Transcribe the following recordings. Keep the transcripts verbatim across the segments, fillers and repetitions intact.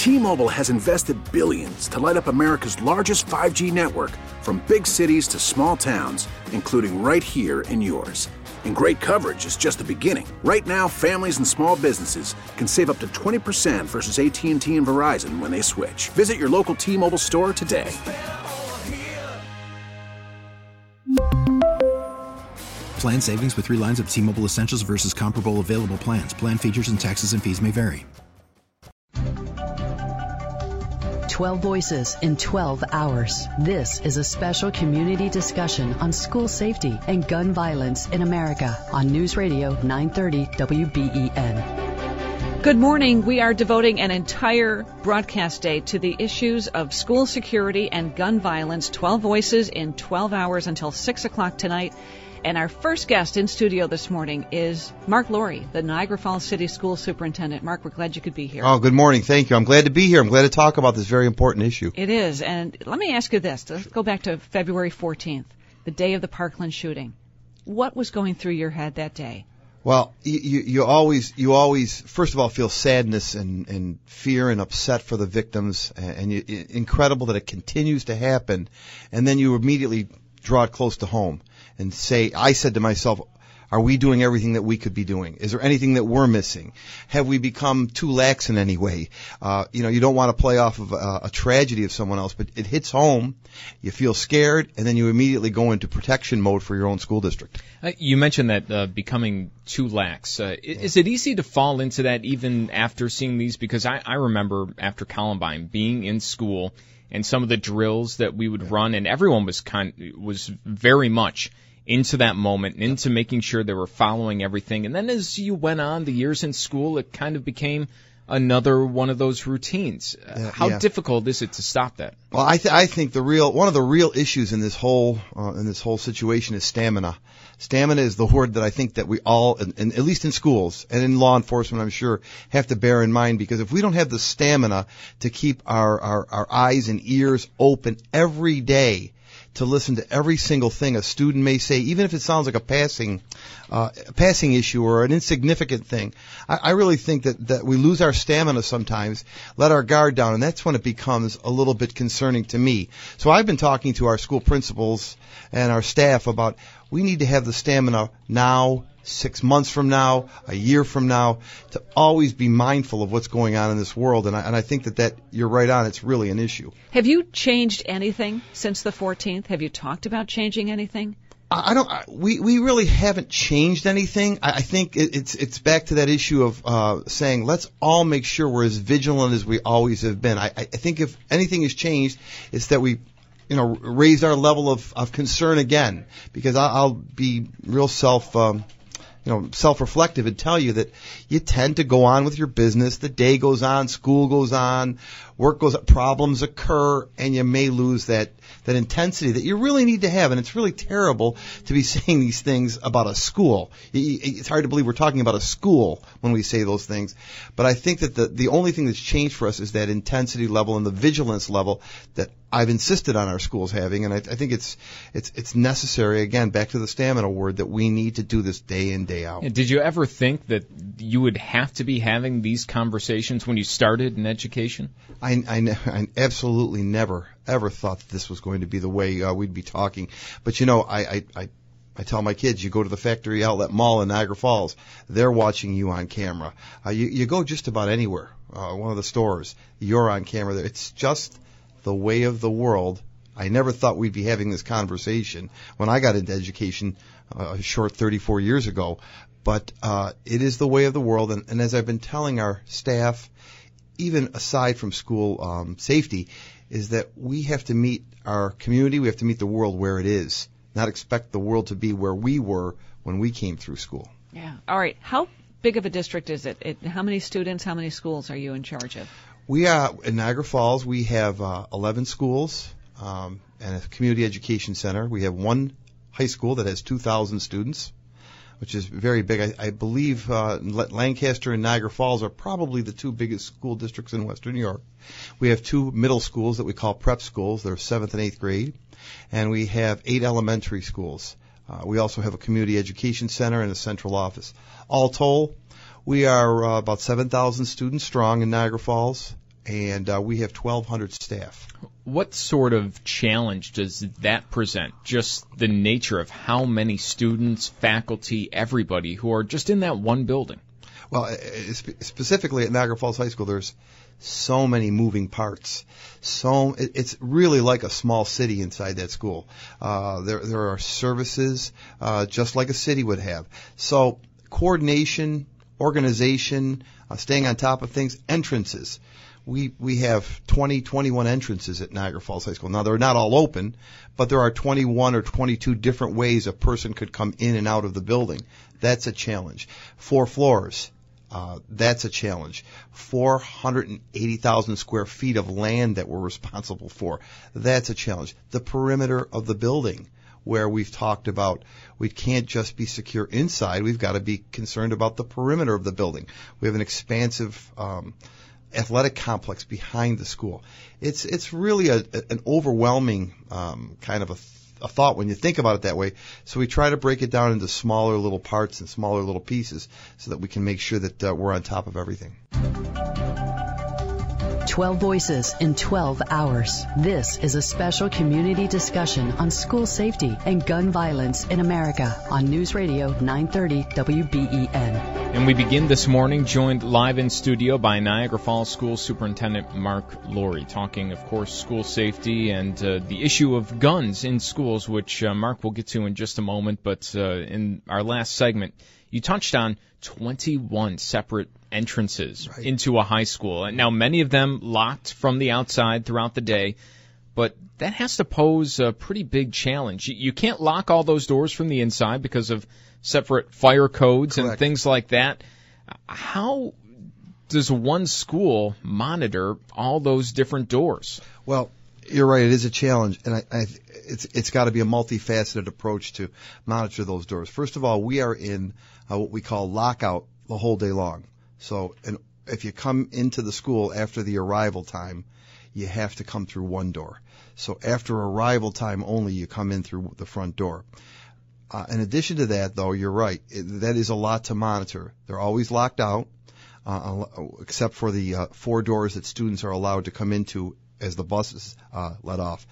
T-Mobile has invested billions to light up America's largest five G network, from big cities to small towns, including right here in yours. And great coverage is just the beginning. Right now, families and small businesses can save up to twenty percent versus A T and T and Verizon when they switch. Visit your local T-Mobile store today. Plan savings with three lines of T-Mobile Essentials versus comparable available plans. Plan features and taxes and fees may vary. twelve voices in twelve hours. This is a special community discussion on school safety and gun violence in America on News Radio nine thirty W B E N. Good morning. We are devoting an entire broadcast day to the issues of school security and gun violence. twelve voices in twelve hours until six o'clock tonight. And our first guest in studio this morning is Mark Laurie, the Niagara Falls City School Superintendent. Mark, we're glad you could be here. Oh, good morning. Thank you. I'm glad to be here. I'm glad to talk about this very important issue. It is. And let me ask you this. Let's go back to February fourteenth, the day of the Parkland shooting. What was going through your head that day? Well, you, you, you always, you always, first of all, feel sadness and, and fear and upset for the victims, and, and you, incredible that it continues to happen. And then you immediately draw it close to home and say, I said to myself, are we doing everything that we could be doing? Is there anything that we're missing? Have we become too lax in any way? Uh, you know, you don't want to play off of a, a tragedy of someone else, but it hits home, you feel scared, and then you immediately go into protection mode for your own school district. Uh, you mentioned that uh, becoming too lax. Uh, yeah. Is it easy to fall into that even after seeing these? Because I, I remember after Columbine being in school and some of the drills that we would yeah. run, and everyone was kind was very much into that moment, into making sure they were following everything. And then as you went on, the years in school, it kind of became another one of those routines. Uh, how yeah. difficult is it to stop that? Well, I, th- I think the real one of the real issues in this whole uh, in this whole situation is stamina. Stamina is the word that I think that we all, and, and at least in schools and in law enforcement, I'm sure, have to bear in mind, because if we don't have the stamina to keep our, our, our eyes and ears open every day to listen to every single thing a student may say, even if it sounds like a passing uh, passing issue or an insignificant thing. I, I really think that, that we lose our stamina sometimes, let our guard down, and that's when it becomes a little bit concerning to me. So I've been talking to our school principals and our staff about we need to have the stamina now, six months from now, a year from now, to always be mindful of what's going on in this world. And I, and I think that, that you're right on. It's really an issue. Have you changed anything since the fourteenth? Have you talked about changing anything? I I don't. I, we we really haven't changed anything. I, I think it, it's it's back to that issue of uh, saying let's all make sure we're as vigilant as we always have been. I, I think if anything has changed, it's that we, you know, raised our level of, of concern again. Because I'll, I'll be real self. Um, you know, self-reflective and tell you that you tend to go on with your business. The day goes on, school goes on, work goes on, problems occur, and you may lose that, that intensity that you really need to have. And it's really terrible to be saying these things about a school. It's hard to believe we're talking about a school when we say those things. But I think that the, the only thing that's changed for us is that intensity level and the vigilance level that I've insisted on our schools having, and I, I think it's it's it's necessary, again, back to the stamina word, that we need to do this day in, day out. Did you ever think that you would have to be having these conversations when you started in education? I, I, I absolutely never, ever thought that this was going to be the way uh, we'd be talking. But, you know, I, I, I I tell my kids, you go to the Factory Outlet Mall in Niagara Falls, they're watching you on camera. Uh, you, you go just about anywhere, uh, one of the stores, you're on camera there. It's just the way of the world. I never thought we'd be having this conversation when I got into education uh, a short thirty-four years ago. But uh, it is the way of the world. And, and as I've been telling our staff, even aside from school um, safety, is that we have to meet our community, we have to meet the world where it is, not expect the world to be where we were when we came through school. Yeah. All right. How big of a district is it? it how many students, how many schools are you in charge of? We are in Niagara Falls. We have uh, eleven schools um, and a community education center. We have one high school that has two thousand students, which is very big. I, I believe uh, Lancaster and Niagara Falls are probably the two biggest school districts in Western New York. We have two middle schools that we call prep schools. They're seventh and eighth grade. And we have eight elementary schools. Uh, we also have a community education center and a central office. All told, we are uh, about seven thousand students strong in Niagara Falls, and uh, we have twelve hundred staff. What sort of challenge does that present? Just the nature of how many students, faculty, everybody who are just in that one building? Well, specifically at Niagara Falls High School, there's so many moving parts. So it, it's really like a small city inside that school. Uh, there there are services uh, just like a city would have. So coordination, organization, uh, staying on top of things, entrances. We we have twenty, twenty-one entrances at Niagara Falls High School. Now, they're not all open, but there are twenty-one or twenty-two different ways a person could come in and out of the building. That's a challenge. Four floors. Uh, that's a challenge. four hundred eighty thousand square feet of land that we're responsible for. That's a challenge. The perimeter of the building, where we've talked about we can't just be secure inside. We've got to be concerned about the perimeter of the building. We have an expansive um, athletic complex behind the school. It's it's really a, an overwhelming um, kind of a, th- a thought when you think about it that way. So we try to break it down into smaller little parts and smaller little pieces so that we can make sure that uh, we're on top of everything. twelve Voices in twelve hours. This is a special community discussion on school safety and gun violence in America on News Radio nine thirty W B E N. And we begin this morning joined live in studio by Niagara Falls School Superintendent Mark Laurie, talking, of course, school safety and uh, the issue of guns in schools, which uh, Mark will get to in just a moment. But uh, in our last segment, you touched on twenty-one separate entrances right. into a high school. And now, many of them locked from the outside throughout the day, but that has to pose a pretty big challenge. You can't lock all those doors from the inside because of separate fire codes Correct. and things like that. How does one school monitor all those different doors? Well, you're right. It is a challenge, and I, I, it's it's got to be a multifaceted approach to monitor those doors. First of all, we are in uh, what we call lockout the whole day long. So, and if you come into the school after the arrival time, you have to come through one door. So after arrival time only, you come in through the front door. Uh, in addition to that, though, you're right. It, that is a lot to monitor. They're always locked out, uh, except for the uh, four doors that students are allowed to come into as the buses uh, let off.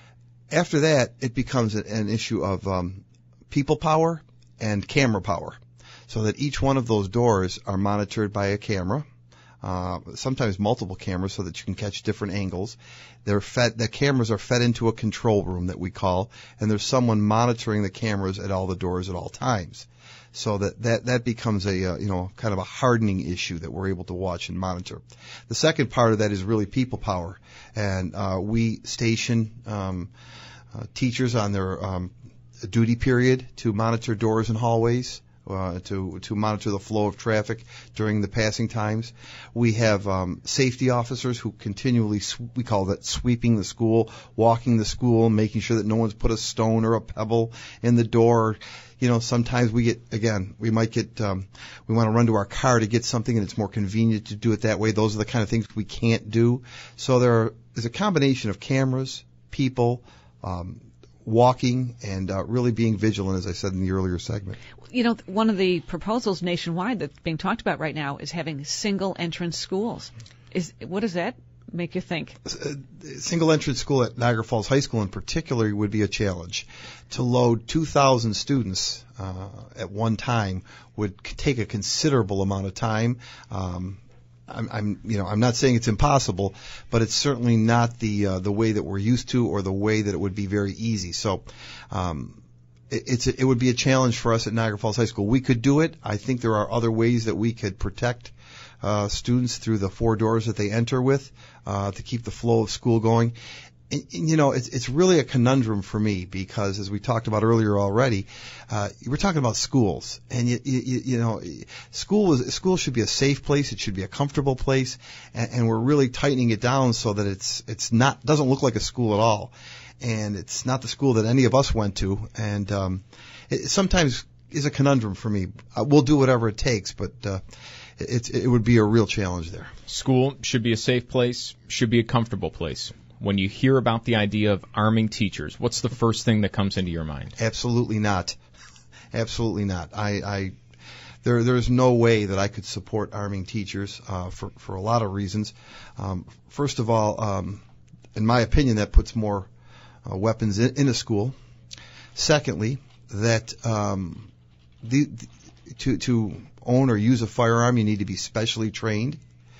After that, it becomes an, an issue of um, people power and camera power, so that each one of those doors are monitored by a camera, uh, sometimes multiple cameras, so that you can catch different angles. They're fed, the cameras are fed into a control room that we call, and there's someone monitoring the cameras at all the doors at all times. So that, that, that becomes a, uh, you know, kind of a hardening issue that we're able to watch and monitor. The second part of that is really people power. And, uh, we station, um, uh, teachers on their, um, duty period to monitor doors and hallways. Uh, to to monitor the flow of traffic during the passing times. We have um, safety officers who continually, sw- we call that sweeping the school, walking the school, making sure that no one's put a stone or a pebble in the door. You know, sometimes we get, again, we might get, um, we want to run to our car to get something and it's more convenient to do it that way. Those are the kind of things we can't do. So there is a combination of cameras, people, um, walking, and uh, really being vigilant, as I said in the earlier segment. You know, one of the proposals nationwide that's being talked about right now is having single entrance schools. Is what does that make you think? Single entrance school at Niagara Falls High School in particular would be a challenge. To load two thousand students uh, at one time would take a considerable amount of time. Um, I'm, I'm, you know, I'm not saying it's impossible, but it's certainly not the uh, the way that we're used to, or the way that it would be very easy. So, um, it, it's a, it would be a challenge for us at Niagara Falls High School. We could do it. I think there are other ways that we could protect uh, students through the four doors that they enter with uh, to keep the flow of school going. And, and, you know, it's, it's really a conundrum for me because, as we talked about earlier already, uh, we're talking about schools. And, you, you, you know, school is, school should be a safe place. It should be a comfortable place. And, and we're really tightening it down so that it's, it's not, doesn't look like a school at all. And it's not the school that any of us went to. And, um, it sometimes is a conundrum for me. Uh, we'll do whatever it takes, but, uh, it's, it would be a real challenge there. School should be a safe place, should be a comfortable place. When you hear about the idea of arming teachers, what's the first thing that comes into your mind? Absolutely not. Absolutely not. I, I there there's no way that I could support arming teachers uh, for for a lot of reasons. Um, first of all, um, in my opinion, that puts more uh, weapons in, in a school. Secondly, that um, the, the to to own or use a firearm, you need to be specially trained.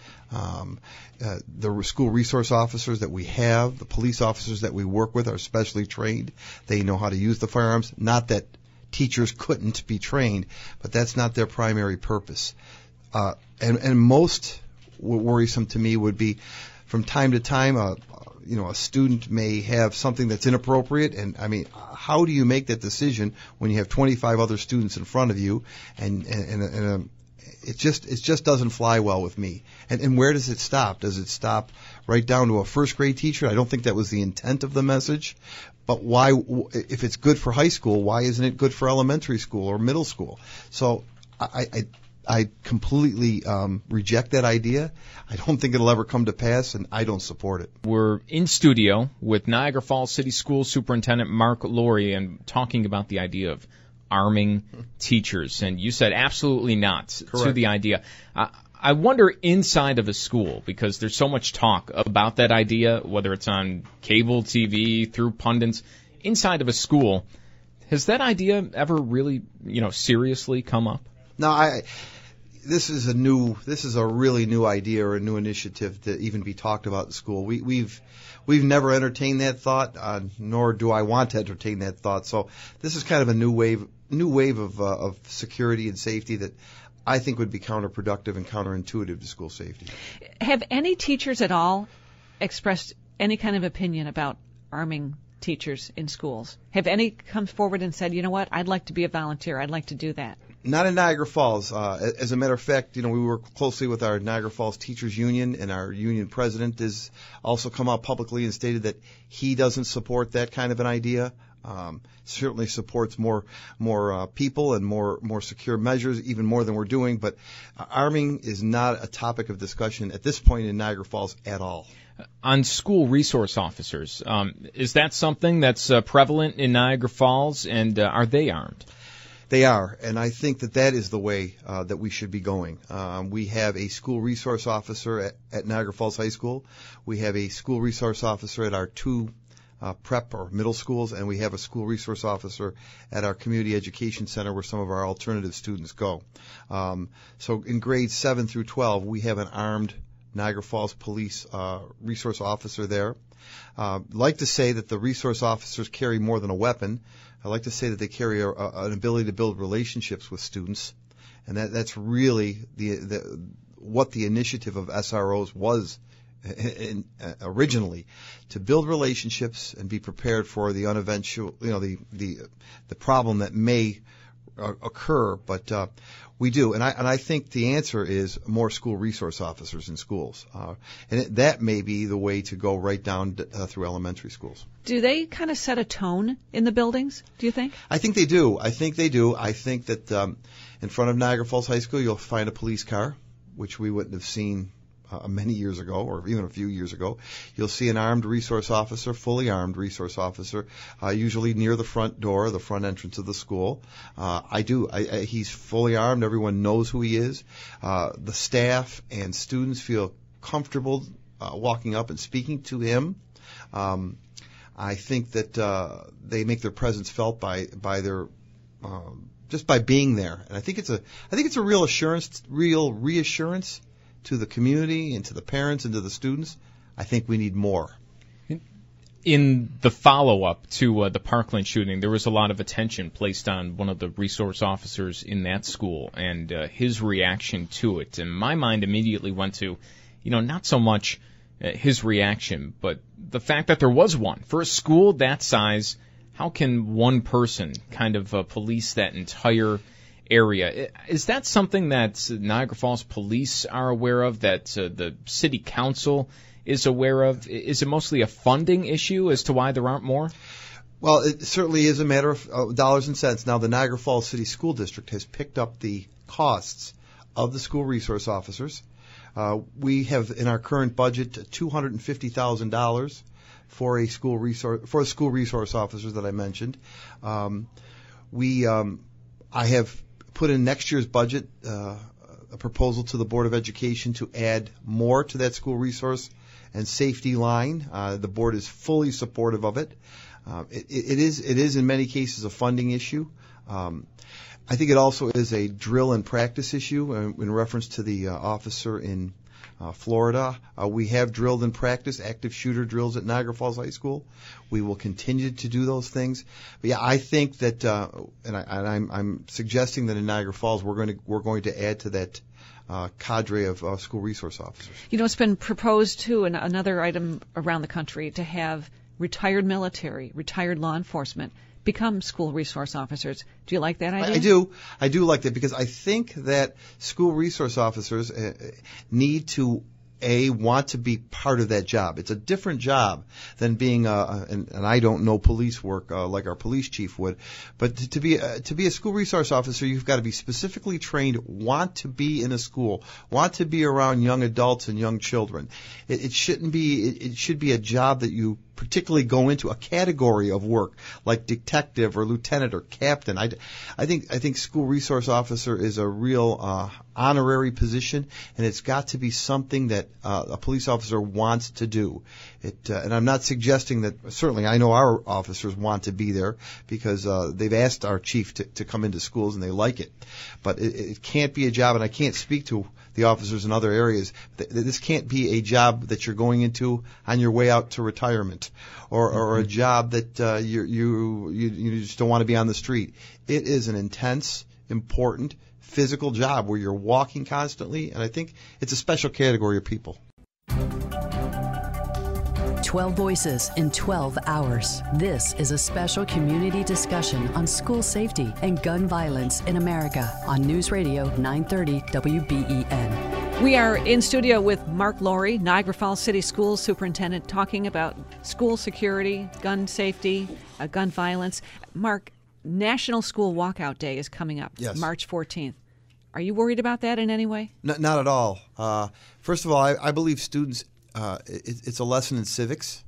Um, uh, the school resource officers that we have, the police officers that we work with are specially trained. They know how to use the firearms. Not that teachers couldn't be trained, but that's not their primary purpose. Uh, and, and most worrisome to me would be from time to time, uh, you know, a student may have something that's inappropriate. And I mean, how do you make that decision when you have twenty-five other students in front of you and, and, and, and a, It just it just doesn't fly well with me. And, and where does it stop? Does it stop right down to a first grade teacher? I don't think that was the intent of the message. But why, if it's good for high school, why isn't it good for elementary school or middle school? So I I, I completely um, reject that idea. I don't think it'll ever come to pass, and I don't support it. We're in studio with Niagara Falls City School Superintendent Mark Laurie and talking about the idea of arming teachers, and you said absolutely not Correct. To the idea. Uh, I wonder inside of a school, because there's so much talk about that idea, whether it's on cable T V, through pundits, inside of a school, has that idea ever really, you know, seriously come up? No, I. This is a new. This is a really new idea or a new initiative to even be talked about in school. We, we've. We've never entertained that thought, uh, nor do I want to entertain that thought. So this is kind of a new wave, new wave of, uh, of security and safety that I think would be counterproductive and counterintuitive to school safety. Have any teachers at all expressed any kind of opinion about arming teachers in schools? Have any come forward and said, you know what, I'd like to be a volunteer, I'd like to do that? Not in Niagara Falls. Uh, as a matter of fact, you know, we work closely with our Niagara Falls Teachers Union, and our union president has also come out publicly and stated that he doesn't support that kind of an idea. Um, certainly supports more more uh, people and more more secure measures, even more than we're doing. But uh, arming is not a topic of discussion at this point in Niagara Falls at all. On school resource officers, um, is that something that's uh, prevalent in Niagara Falls, and uh, are they armed? They are, and I think that that is the way uh, that we should be going. Um, we have a school resource officer at, at Niagara Falls High School. We have a school resource officer at our two uh, prep or middle schools, and we have a school resource officer at our community education center where some of our alternative students go. Um, so in grades seven through twelve, we have an armed Niagara Falls Police uh, resource officer there. Uh, like to say that the resource officers carry more than a weapon. I like to say that they carry a, a, an ability to build relationships with students, and that, that's really the, the what the initiative of S R Os was in, in, uh, originally, to build relationships and be prepared for the uneventual, you know, the the the problem that may uh, occur. But uh, we do, and I and I think the answer is more school resource officers in schools, uh, and it, that may be the way to go right down uh, through elementary schools. Do they kind of set a tone in the buildings, do you think? I think they do. I think they do. I think that um, in front of Niagara Falls High School, you'll find a police car, which we wouldn't have seen uh, many years ago, or even a few years ago. You'll see an armed resource officer, fully armed resource officer, uh, usually near the front door, the front entrance of the school. Uh, I do. I, I, he's fully armed. Everyone knows who he is. Uh, the staff and students feel comfortable uh, walking up and speaking to him. Um, I think that uh, they make their presence felt by by their uh, just by being there, and I think it's a I think it's a real assurance, real reassurance to the community and to the parents and to the students. I think we need more. In the follow-up to uh, the Parkland shooting, there was a lot of attention placed on one of the resource officers in that school and uh, his reaction to it. And my mind immediately went to, you know, not so much uh, his reaction, but the fact that there was one. For a school that size, how can one person kind of uh, police that entire area? Is that something that Niagara Falls Police are aware of, that uh, the City Council is aware of? Is it mostly a funding issue as to why there aren't more? Well, it certainly is a matter of uh, dollars and cents. Now, the Niagara Falls City School District has picked up the costs of the school resource officers. Uh, we have in our current budget two hundred fifty thousand dollars for a school resource for a school resource officers that I mentioned. Um, we, um, I have put in next year's budget uh, a proposal to the Board of Education to add more to that school resource and safety line. Uh, the board is fully supportive of it. Uh, it, it is it is in many cases a funding issue. Um, I think it also is a drill and practice issue uh, in reference to the uh, officer in uh, Florida. Uh, we have drilled and practiced active shooter drills at Niagara Falls High School. We will continue to do those things. But yeah, I think that, uh, and, I, and I'm, I'm suggesting that in Niagara Falls we're going to we're going to add to that uh, cadre of uh, school resource officers. You know, it's been proposed too, in another item around the country, to have retired military, retired law enforcement become school resource officers. Do you like that idea? I, I do. I do like that because I think that school resource officers uh, need to, A, want to be part of that job. It's a different job than being, uh, and, and I don't know police work uh, like our police chief would, but to, to be uh, to be a school resource officer, you've got to be specifically trained, want to be in a school, want to be around young adults and young children. It, it shouldn't be. It, it should be a job that you particularly go into a category of work like detective or lieutenant or captain. I, I think I think school resource officer is a real uh, honorary position, and it's got to be something that uh, a police officer wants to do. It, uh, and I'm not suggesting that. Certainly, I know our officers want to be there because uh, they've asked our chief to, to come into schools and they like it. But it, it can't be a job, and I can't speak to the officers in other areas. This can't be a job that you're going into on your way out to retirement, or, or a job that uh, you, you you you just don't want to be on the street. It is an intense, important, physical job where you're walking constantly, and I think it's a special category of people. twelve Voices in twelve hours. This is a special community discussion on school safety and gun violence in America on News Radio nine thirty W B E N. We are in studio with Mark Laurie, Niagara Falls City Schools Superintendent, talking about school security, gun safety, uh, gun violence. Mark, National School Walkout Day is coming up, yes. March fourteenth. Are you worried about that in any way? No, not at all. Uh, first of all, I, I believe students, uh, it, it's a lesson in civics.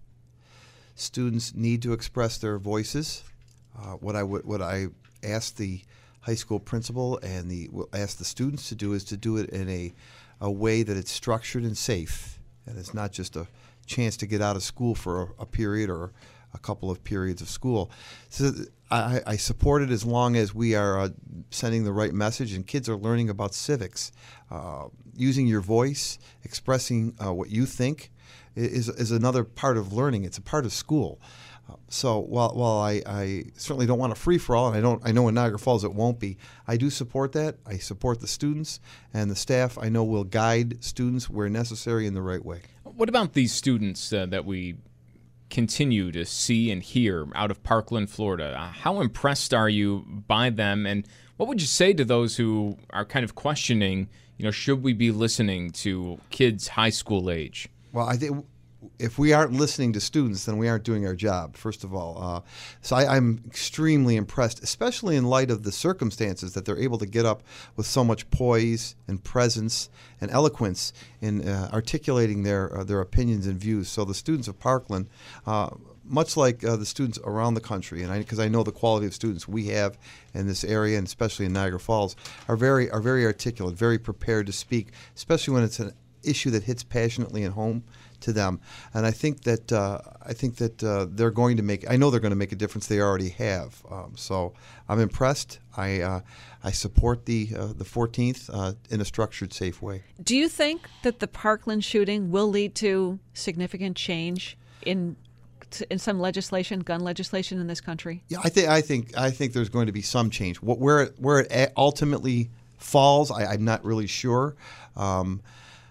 Students need to express their voices. Uh, what I would, what I ask the high school principal and the ask the students to do is to do it in a a way that it's structured and safe, and it's not just a chance to get out of school for a, a period or a couple of periods of school. So I, I support it as long as we are uh, sending the right message and kids are learning about civics. Uh, using your voice, expressing uh, what you think is, is another part of learning. It's a part of school. Uh, so while while I, I certainly don't want a free-for-all, and I don't I know in Niagara Falls it won't be, I do support that. I support the students, and the staff I know will guide students where necessary in the right way. What about these students uh, that we continue to see and hear out of Parkland, Florida? Uh, how impressed are you by them, and what would you say to those who are kind of questioning, you know, should we be listening to kids high school age? Well, I think if we aren't listening to students, then we aren't doing our job, first of all. Uh, so I, I'm extremely impressed, especially in light of the circumstances that they're able to get up with so much poise and presence and eloquence in uh, articulating their uh, their opinions and views. So the students of Parkland, uh, much like uh, the students around the country, and because I, I know the quality of students we have in this area, and especially in Niagara Falls, are very are very articulate, very prepared to speak, especially when it's an issue that hits passionately at home to them. And I think that uh, I think that uh, they're going to make. I know they're going to make a difference. They already have. Um, so I'm impressed. I uh, I support the uh, the fourteenth uh, in a structured, safe way. Do you think that the Parkland shooting will lead to significant change in in some legislation, gun legislation in this country? Yeah, I think I think I think there's going to be some change. What, where it, where it ultimately falls, I, I'm not really sure. Um,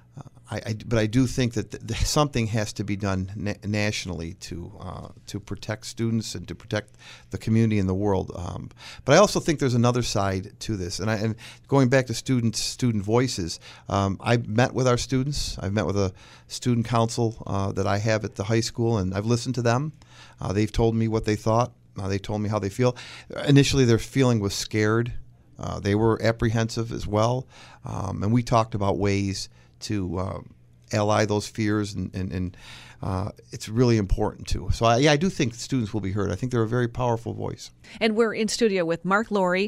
I, I, but I do think that th- th- something has to be done na- nationally to uh, to protect students and to protect the community and the world. Um, but I also think there's another side to this. And, I, and going back to students, student voices, um, I've met with our students. I've met with a student council uh, that I have at the high school, and I've listened to them. Uh, they've told me what they thought. Uh, they told me how they feel. Initially, their feeling was scared. Uh, they were apprehensive as well. Um, and we talked about ways to uh, ally those fears, and, and, and uh, it's really important too. So I, yeah, I do think students will be heard. I think they're a very powerful voice. And we're in studio with Mark Laurie,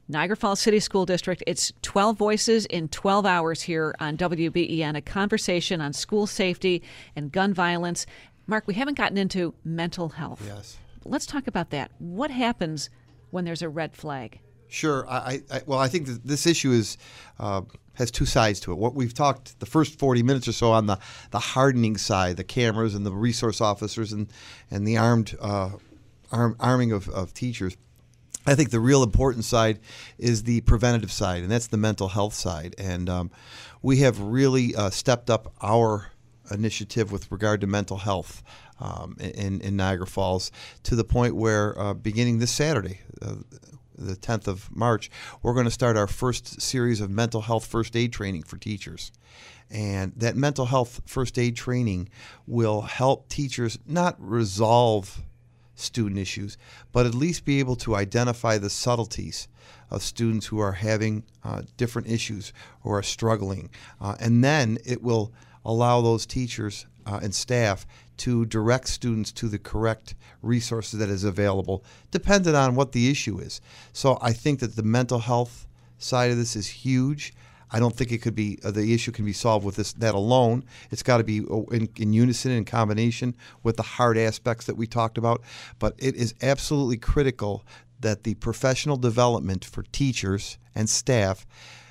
Niagara Falls City School District. It's twelve Voices in twelve hours here on W B E N, a conversation on school safety and gun violence. Mark, we haven't gotten into mental health. Yes. Let's talk about that. What happens when there's a red flag? Sure. I, I well, I think that this issue is uh, has two sides to it. What we've talked the first forty minutes or so on the, the hardening side, the cameras and the resource officers and and the armed uh, arm, arming of, of teachers. I think the real important side is the preventative side, and that's the mental health side. And um, we have really uh, stepped up our initiative with regard to mental health um, in, in Niagara Falls to the point where uh, beginning this Saturday, uh, the tenth of March, we're going to start our first series of mental health first aid training for teachers. And that mental health first aid training will help teachers not resolve student issues, but at least be able to identify the subtleties of students who are having uh, different issues or are struggling. Uh, and then it will allow those teachers uh, and staff to direct students to the correct resources that is available, depending on what the issue is. So I think that the mental health side of this is huge. I don't think it could be uh, the issue can be solved with this that alone. It's got to be in, in unison, in combination with the hard aspects that we talked about. But it is absolutely critical that the professional development for teachers and staff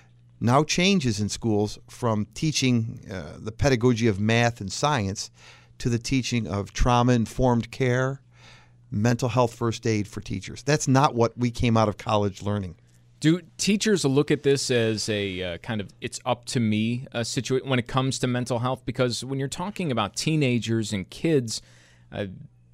now changes in schools from teaching uh, the pedagogy of math and science to the teaching of trauma-informed care, mental health first aid for teachers. That's not what we came out of college learning. Do teachers look at this as a uh, kind of it's up to me uh, situation when it comes to mental health? Because when you're talking about teenagers and kids, uh,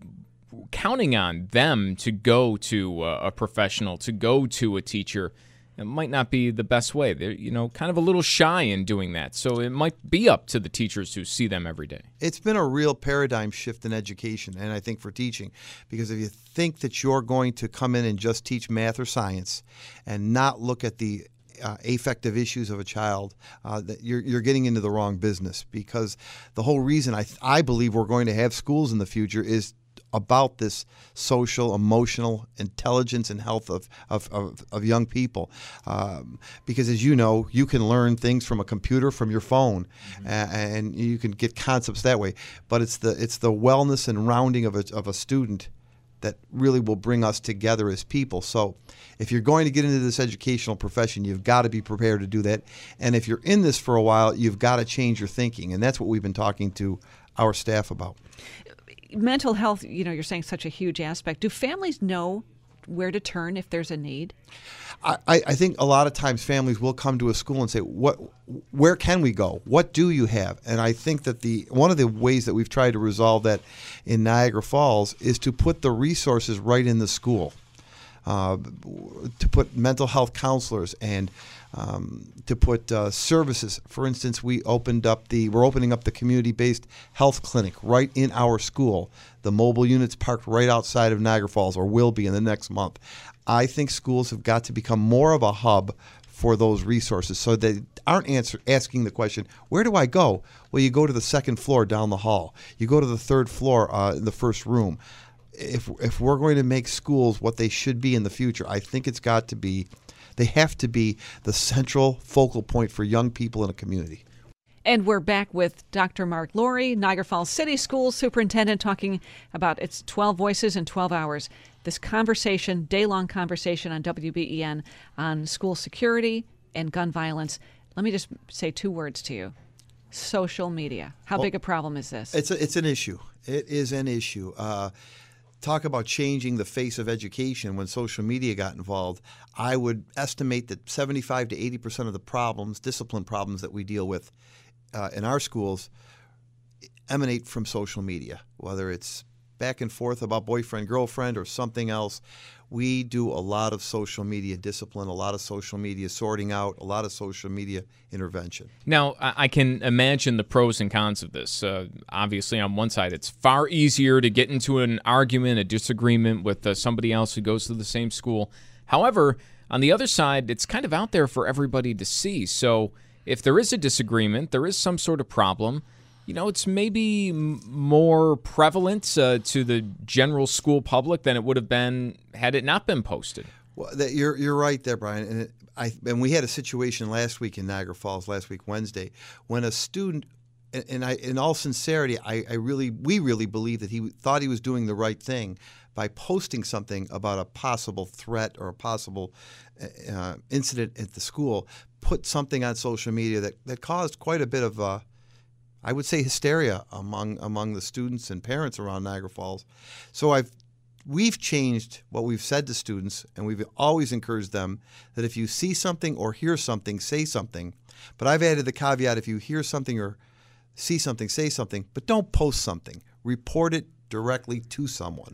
counting on them to go to uh, a professional, to go to a teacher, it might not be the best way. They're, you know, kind of a little shy in doing that. So it might be up to the teachers who see them every day. It's been a real paradigm shift in education, and I think for teaching, because if you think that you're going to come in and just teach math or science and not look at the uh, affective issues of a child, uh, that you're, you're getting into the wrong business. Because the whole reason I, I believe we're going to have schools in the future is about this social, emotional intelligence and health of, of, of, of young people. Um, because as you know, you can learn things from a computer, from your phone, mm-hmm. and, and you can get concepts that way. But it's the it's the wellness and rounding of a, of a student that really will bring us together as people. So if you're going to get into this educational profession, you've got to be prepared to do that. And if you're in this for a while, you've got to change your thinking. And that's what we've been talking to our staff about. Mental health, you know, you're saying such a huge aspect. Do families know where to turn if there's a need? I, I think a lot of times families will come to a school and say, "What? Where can we go? What do you have?" And I think that the one of the ways that we've tried to resolve that in Niagara Falls is to put the resources right in the school, uh, to put mental health counselors and um, to put uh, services. For instance, we opened up the we're opening up the community-based health clinic right in our school. The mobile unit's parked right outside of Niagara Falls, or will be in the next month. I think schools have got to become more of a hub for those resources, so they aren't answer, asking the question, where do I go? Well, you go to the second floor down the hall. You go to the third floor uh, in the first room. If if we're going to make schools what they should be in the future, I think it's got to be, they have to be the central focal point for young people in a community. And we're back with Doctor Mark Laurie, Niagara Falls City Schools Superintendent, talking about its twelve Voices in twelve hours. This conversation, day-long conversation on W B E N on school security and gun violence. Let me just say two words to you. Social media. How well, big a problem is this? It's a, it's an issue. It is an issue. Uh, talk about changing the face of education when social media got involved. I would estimate that seventy-five to eighty percent of the problems, discipline problems that we deal with uh, in our schools emanate from social media, whether it's back and forth about boyfriend, girlfriend, or something else. We do a lot of social media discipline, a lot of social media sorting out, a lot of social media intervention. Now, I can imagine the pros and cons of this. Uh, obviously, on one side, it's far easier to get into an argument, a disagreement with uh, somebody else who goes to the same school. However, on the other side, it's kind of out there for everybody to see. So if there is a disagreement, there is some sort of problem, you know, it's maybe m- more prevalent uh, to the general school public than it would have been had it not been posted. Well, that, you're you're right there, Brian. And it, I and we had a situation last week in Niagara Falls, last week Wednesday, when a student, and, and I, in all sincerity, I, I really, we really believe that he thought he was doing the right thing by posting something about a possible threat or a possible uh, incident at the school. Put something on social media that, that caused quite a bit of, uh, I would say, hysteria among among the students and parents around Niagara Falls. So I've we've changed what we've said to students, and we've always encouraged them that if you see something or hear something, say something. But I've added the caveat: if you hear something or see something, say something, but don't post something. Report it directly to someone.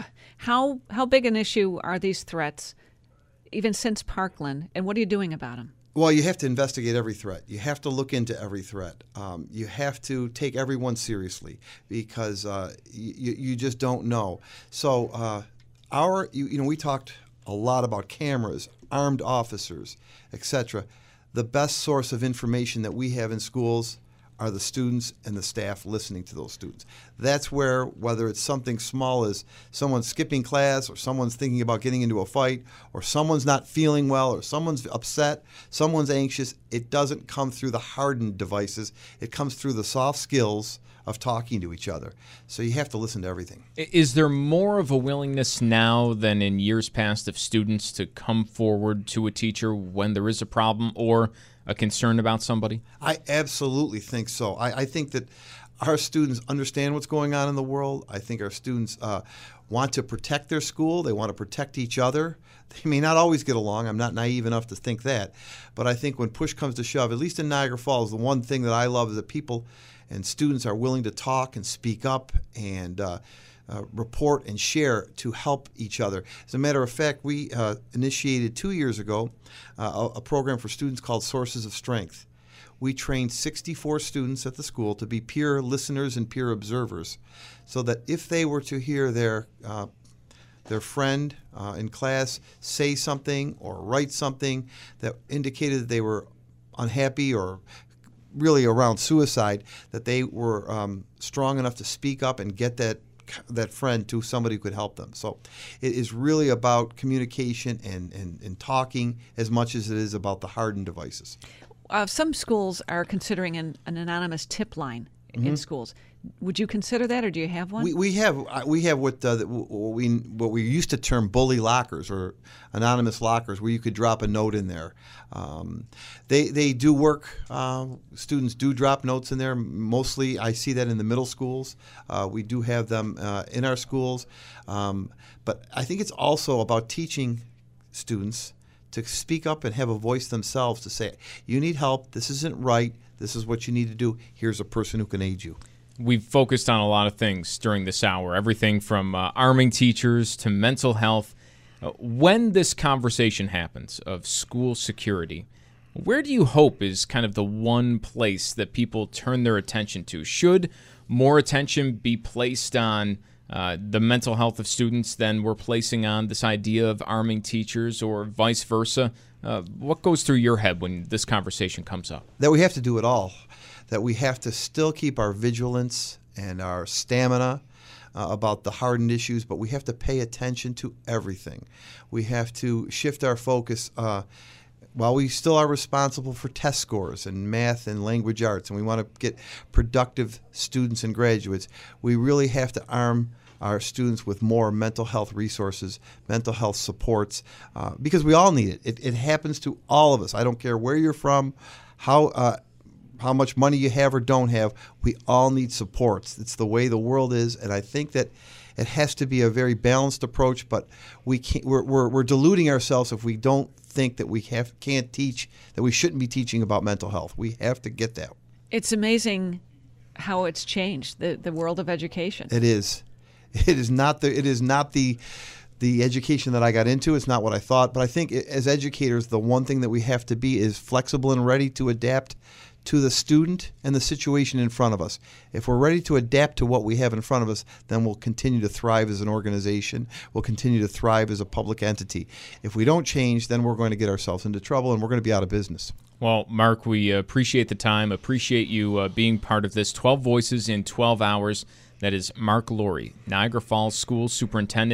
How how big an issue are these threats, even since Parkland, and what are you doing about them? Well, you have to investigate every threat. You have to look into every threat. Um, you have to take everyone seriously because uh, you, you just don't know. So uh, our, you, you know, we talked a lot about cameras, armed officers, et cetera. The best source of information that we have in schools are the students and the staff listening to those students. That's where, whether it's something small as someone skipping class or someone's thinking about getting into a fight or someone's not feeling well or someone's upset, someone's anxious, it doesn't come through the hardened devices. It comes through the soft skills of talking to each other. So you have to listen to everything. Is there more of a willingness now than in years past of students to come forward to a teacher when there is a problem or a concern about somebody? I absolutely think so. I, I think that our students understand what's going on in the world. I think our students uh, want to protect their school. They want to protect each other. They may not always get along. I'm not naive enough to think that. But I think when push comes to shove, at least in Niagara Falls, the one thing that I love is that people and students are willing to talk and speak up and uh, uh, report and share to help each other. As a matter of fact, we uh, initiated two years ago uh, a, a program for students called Sources of Strength. We trained sixty-four students at the school to be peer listeners and peer observers, so that if they were to hear their uh, their friend uh, in class say something or write something that indicated that they were unhappy or really around suicide, that they were um, strong enough to speak up and get that that friend to somebody who could help them. So it is really about communication and, and, and talking as much as it is about the hardened devices. Uh, some schools are considering an, an anonymous tip line mm-hmm. in schools. Would you consider that, or do you have one? We we have we have what uh, what we what we used to term bully lockers or anonymous lockers, where you could drop a note in there. Um, they they do work. Uh, students do drop notes in there. Mostly, I see that in the middle schools. Uh, we do have them uh, in our schools, um, but I think it's also about teaching students to speak up and have a voice themselves to say, "You need help. This isn't right. This is what you need to do. Here's a person who can aid you." We've focused on a lot of things during this hour, everything from uh, arming teachers to mental health. Uh, when this conversation happens of school security, where do you hope is kind of the one place that people turn their attention to? Should more attention be placed on uh, the mental health of students than we're placing on this idea of arming teachers, or vice versa? Uh, what goes through your head when this conversation comes up? That we have to do it all. That we have to still keep our vigilance and our stamina uh, about the hardened issues, but we have to pay attention to everything. We have to shift our focus. Uh, while we still are responsible for test scores and math and language arts, and we want to get productive students and graduates, we really have to arm our students with more mental health resources, mental health supports, uh, because we all need it. it. It happens to all of us. I don't care where you're from, how uh, how much money you have or don't have. We all need supports. It's the way the world is, and I think that it has to be a very balanced approach. But we can't, we're, we're we're deluding ourselves if we don't think that we have can't teach, that we shouldn't be teaching about mental health. We have to get that. It's amazing how it's changed the the world of education. It is. It is not the. It is not the. The education that I got into. It's not what I thought. But I think as educators, the one thing that we have to be is flexible and ready to adapt to the student and the situation in front of us. If we're ready to adapt to what we have in front of us, then we'll continue to thrive as an organization. We'll continue to thrive as a public entity. If we don't change, then we're going to get ourselves into trouble and we're going to be out of business. Well, Mark, we appreciate the time, appreciate you uh, being part of this. twelve Voices in twelve hours. That is Mark Laurie, Niagara Falls School Superintendent.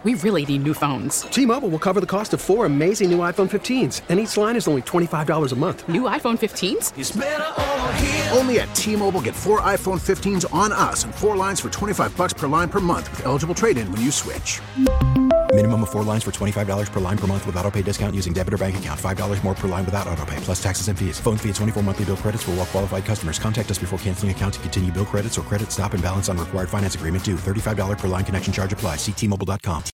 We really need new phones. T-Mobile will cover the cost of four amazing new iPhone fifteens, and each line is only twenty-five dollars a month. New iPhone fifteens? It's better over here. Only at T-Mobile, get four iPhone fifteens on us and four lines for twenty-five bucks per line per month with eligible trade-in when you switch. Minimum of four lines for twenty-five dollars per line per month with autopay discount using debit or bank account. five dollars more per line without autopay, plus taxes and fees. Phone fee at twenty-four monthly bill credits for well-qualified customers. Contact us before canceling account to continue bill credits or credit stop and balance on required finance agreement due. thirty-five dollars per line connection charge applies. See T Mobile dot com.